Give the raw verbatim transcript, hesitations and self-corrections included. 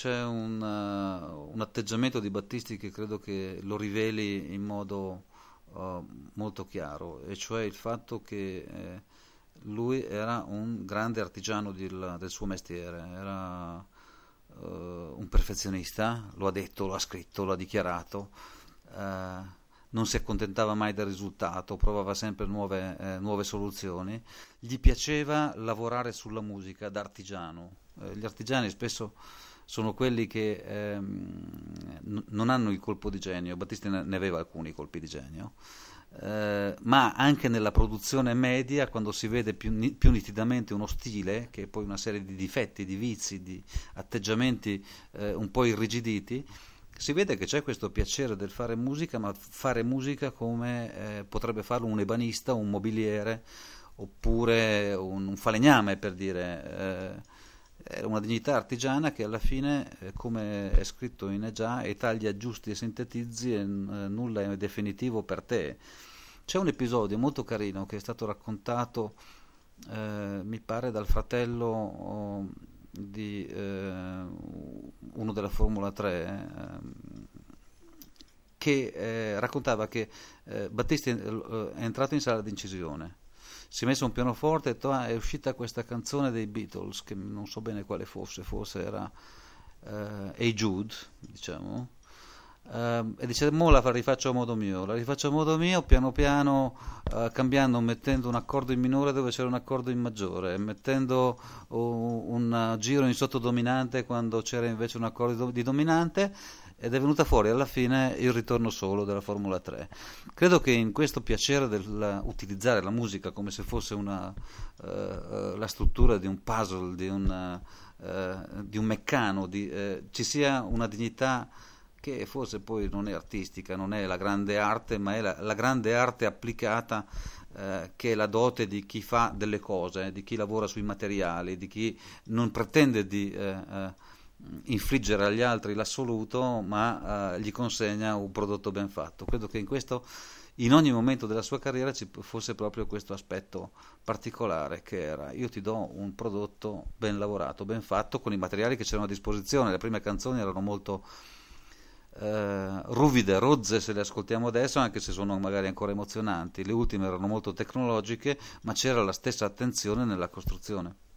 c'è un, uh, un atteggiamento di Battisti che credo che lo riveli in modo uh, molto chiaro, e cioè il fatto che eh, lui era un grande artigiano del, del suo mestiere, era uh, un perfezionista, lo ha detto, lo ha scritto, lo ha dichiarato, uh, non si accontentava mai del risultato, provava sempre nuove, eh, nuove soluzioni, gli piaceva lavorare sulla musica da artigiano. Eh, gli artigiani spesso sono quelli che ehm, n- non hanno il colpo di genio. Battisti ne, ne aveva alcuni colpi di genio, eh, ma anche nella produzione media, quando si vede più, ni- più nitidamente uno stile, che è poi una serie di difetti, di vizi, di atteggiamenti eh, un po' irrigiditi, si vede che c'è questo piacere del fare musica, ma fare musica come eh, potrebbe farlo un ebanista, un mobiliere, oppure un, un falegname, per dire. Eh, è una dignità artigiana che alla fine, eh, come è scritto in Egià, e tagli, aggiusti e sintetizzi, e eh, nulla è definitivo per te. C'è un episodio molto carino che è stato raccontato, eh, mi pare, dal fratello oh, di eh, uno della Formula tre, eh, che eh, raccontava che eh, Battisti eh, è entrato in sala di incisione, si è messo un pianoforte e ha detto: ah, è uscita questa canzone dei Beatles, che non so bene quale fosse, forse era eh, Hey Jude, diciamo, eh, e dice: mo la rifaccio a modo mio, la rifaccio a modo mio, piano piano, eh, cambiando, mettendo un accordo in minore dove c'era un accordo in maggiore, mettendo uh, un giro in sottodominante quando c'era invece un accordo di dominante, ed è venuta fuori alla fine il ritorno solo della Formula tre. Credo che in questo piacere del utilizzare la musica come se fosse una, uh, la struttura di un puzzle, di un, uh, di un meccano, di, uh, ci sia una dignità che forse poi non è artistica, non è la grande arte, ma è la, la grande arte applicata, uh, che è la dote di chi fa delle cose, di chi lavora sui materiali, di chi non pretende di uh, uh, infliggere agli altri l'assoluto, ma uh, gli consegna un prodotto ben fatto. Credo che in questo, in ogni momento della sua carriera, ci fosse proprio questo aspetto particolare, che era: io ti do un prodotto ben lavorato, ben fatto, con i materiali che c'erano a disposizione. Le prime canzoni erano molto uh, ruvide, rozze, se le ascoltiamo adesso, anche se sono magari ancora emozionanti. Le ultime erano molto tecnologiche, ma c'era la stessa attenzione nella costruzione.